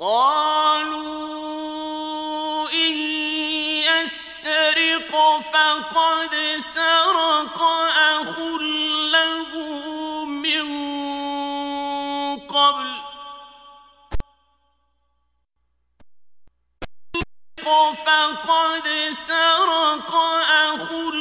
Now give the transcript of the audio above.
قالوا إن يسرق فقد سرق أخ له من قبل فقد سرق أخ